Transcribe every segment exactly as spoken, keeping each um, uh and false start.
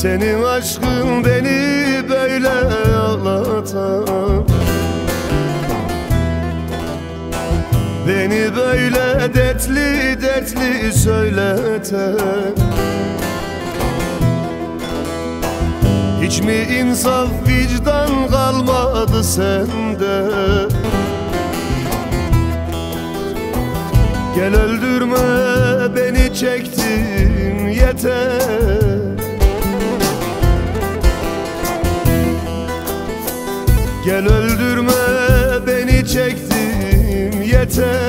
Senin aşkın beni böyle ağlatan, beni böyle dertli dertli söyleten. Hiç mi insaf vicdan kalmadı sende? Gel öldürme beni, çektin yeter. Gel öldürme beni, çektim yeter.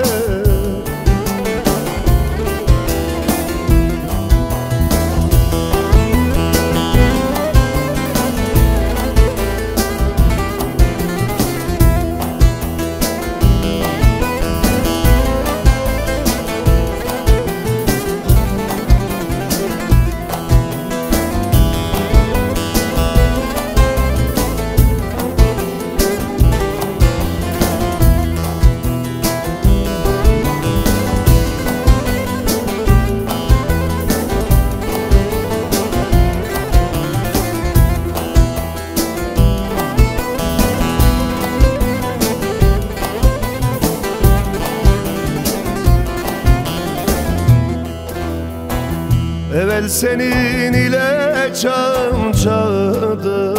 Evvel senin ile çam çağdı,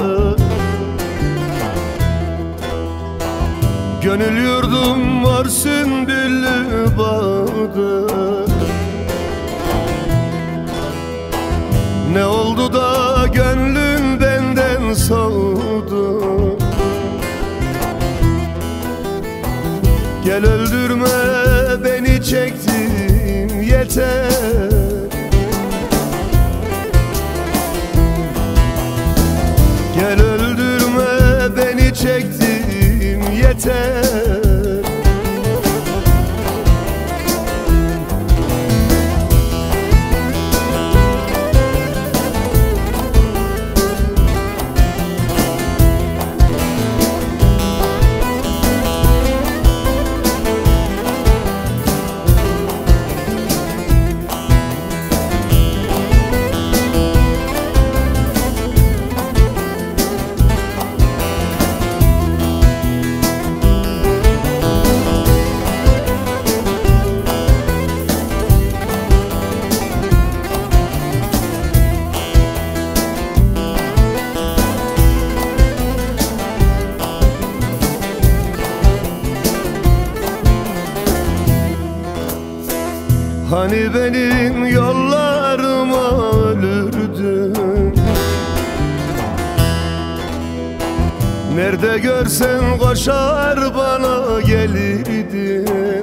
gönül yurdum var sümbüllü bağdı. Ne oldu da gönlün benden soğudu? Gel öldürme beni, çektim yeter. Gel öldürme beni, çektim yeter. Hani benim yollarıma ölürdün, nerede görsen koşar bana gelirdin.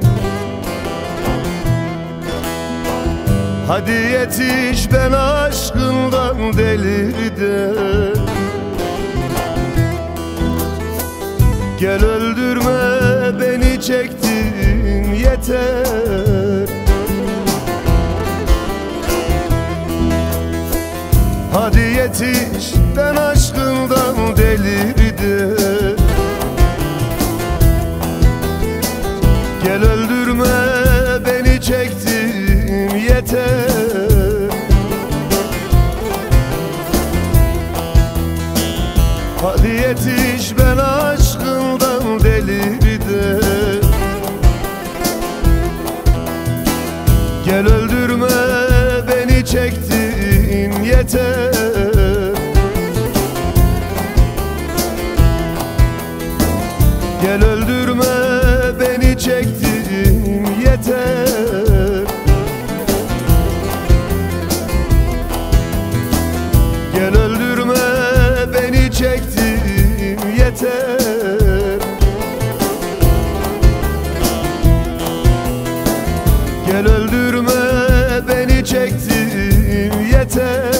Hadi yetiş, ben aşkından delirdim. Gel öldürme beni, çektim yeter. Hadi yetiş, ben aşkından delirdim. Gel öldürme beni, çektim yeter. Hadi yetiş, ben aşkından delirdim. Gel öldürme beni, çektim yeter. Gel öldürme beni, çektim yeter. Gel öldürme beni, çektim yeter. Gel öldürme beni, çektim yeter.